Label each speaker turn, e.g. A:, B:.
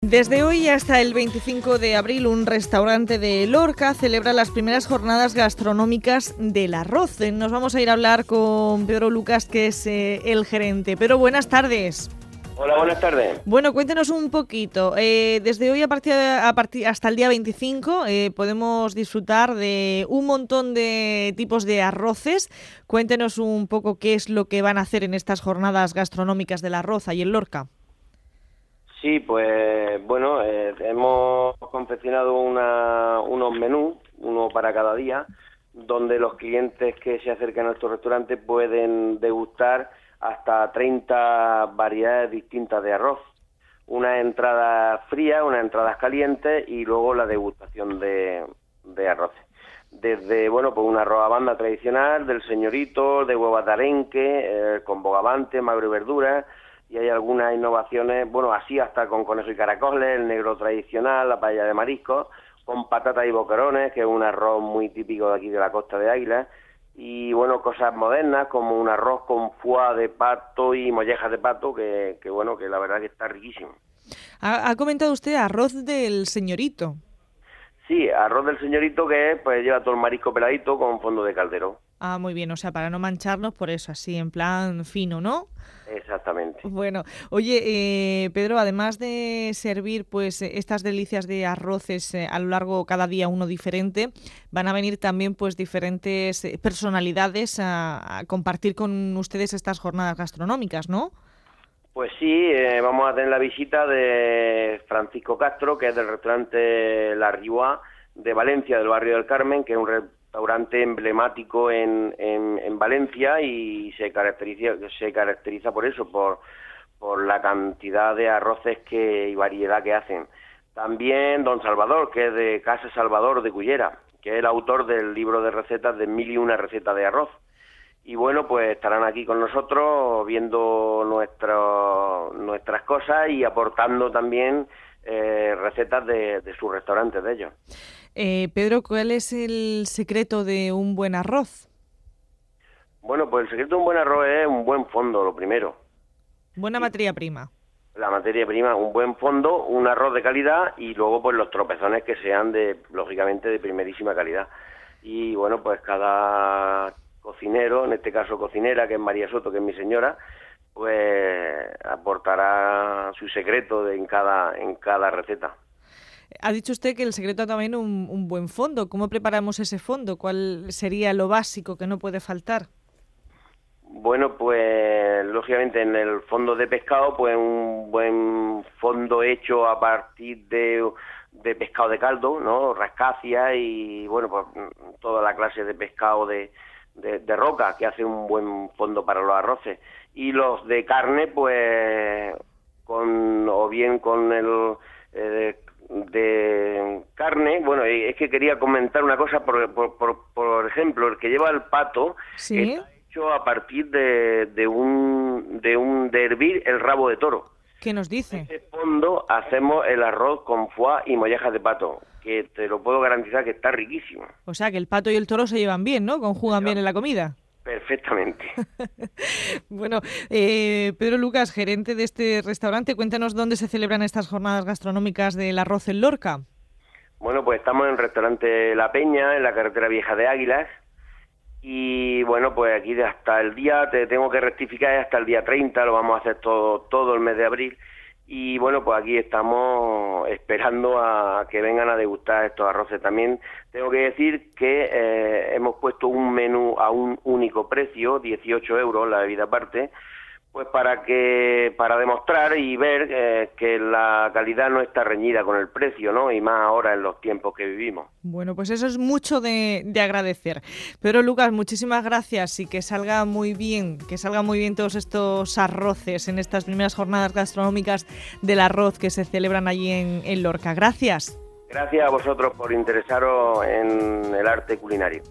A: Desde hoy hasta el 25 de abril, un restaurante de Lorca celebra las primeras jornadas gastronómicas del arroz. Nos vamos a ir a hablar con Pedro Lucas, que es el gerente. Pedro, buenas tardes.
B: Hola, buenas tardes.
A: Bueno, cuéntenos un poquito. Desde hoy hasta el día 25 podemos disfrutar de un montón de tipos de arroces. Cuéntenos un poco qué es lo que van a hacer en estas jornadas gastronómicas del arroz ahí en Lorca.
B: Sí, pues bueno, hemos confeccionado unos menús, uno para cada día, donde los clientes que se acercan a nuestro restaurante pueden degustar hasta 30 variedades distintas de arroz. Unas entradas frías, unas entradas calientes y luego la degustación de arroces. Desde, bueno, pues un arroz a banda tradicional, del señorito, de huevas de arenque, con bogavante, magro y verduras. Y hay algunas innovaciones, bueno, así hasta con conejo y caracoles, el negro tradicional, la paella de mariscos, con patatas y boquerones, que es un arroz muy típico de aquí de la Costa de Águilas, y bueno, cosas modernas como un arroz con foie de pato y mollejas de pato, que bueno, que la verdad que está riquísimo.
A: Ha comentado usted arroz del señorito.
B: Sí, arroz del señorito, que es, pues lleva todo el marisco peladito con fondo de caldero.
A: Ah, muy bien, o sea, para no mancharnos, por eso, así, en plan fino, ¿no?
B: Exactamente.
A: Bueno, oye, Pedro, además de servir pues estas delicias de arroces a lo largo cada día uno diferente, van a venir también pues diferentes personalidades a compartir con ustedes estas jornadas gastronómicas, ¿no?
B: Pues sí, vamos a tener la visita de Francisco Castro, que es del restaurante La Rioja de Valencia, del barrio del Carmen, que es un restaurante emblemático en Valencia y se caracteriza por eso, por la cantidad de arroces y variedad que hacen. También don Salvador, que es de Casa Salvador de Cullera, que es el autor del libro de recetas de 1001 recetas de arroz. Y bueno, pues estarán aquí con nosotros viendo nuestras cosas y aportando también recetas de sus restaurantes de ellos.
A: Pedro, ¿cuál es el secreto de un buen arroz?
B: Bueno, pues el secreto de un buen arroz es un buen fondo, lo primero.
A: Buena materia prima.
B: La materia prima, un buen fondo, un arroz de calidad y luego pues los tropezones que sean lógicamente de primerísima calidad. Y bueno, pues cada cocinero, en este caso cocinera, que es María Soto, que es mi señora, pues aportará su secreto en cada receta.
A: Ha dicho usted que el secreto también un buen fondo. ¿Cómo preparamos ese fondo? ¿Cuál sería lo básico que no puede faltar?
B: Bueno, pues lógicamente en el fondo de pescado, pues un buen fondo hecho a partir de pescado de caldo, ¿no? Rascacia y bueno, pues toda la clase de pescado de roca, que hace un buen fondo para los arroces. Y los de carne, pues con el de carne, bueno, es que quería comentar una cosa, por ejemplo, el que lleva el pato,
A: ¿sí?
B: Está hecho a partir de hervir el rabo de toro.
A: ¿Qué nos dice?
B: En ese fondo hacemos el arroz con foie y mollejas de pato, que te lo puedo garantizar que está riquísimo.
A: O sea, que el pato y el toro se llevan bien, ¿no? Conjugan bien en la comida.
B: Perfectamente.
A: Bueno, Pedro Lucas, gerente de este restaurante, cuéntanos dónde se celebran estas jornadas gastronómicas del arroz en Lorca.
B: Bueno, pues estamos en el restaurante La Peña, en la carretera vieja de Águilas, y bueno, pues aquí hasta el día, te tengo que rectificar, hasta el día 30, lo vamos a hacer todo el mes de abril, y bueno, pues aquí estamos esperando a que vengan a degustar estos arroces. También tengo que decir que hemos puesto un menú a un único precio, 18 euros la bebida aparte, pues para demostrar y ver que la calidad no está reñida con el precio, ¿no? Y más ahora en los tiempos que vivimos.
A: Bueno, pues eso es mucho de agradecer. Pedro Lucas, muchísimas gracias y que salgan muy bien todos estos arroces en estas primeras jornadas gastronómicas del arroz que se celebran allí en Lorca. Gracias.
B: Gracias a vosotros por interesaros en el arte culinario.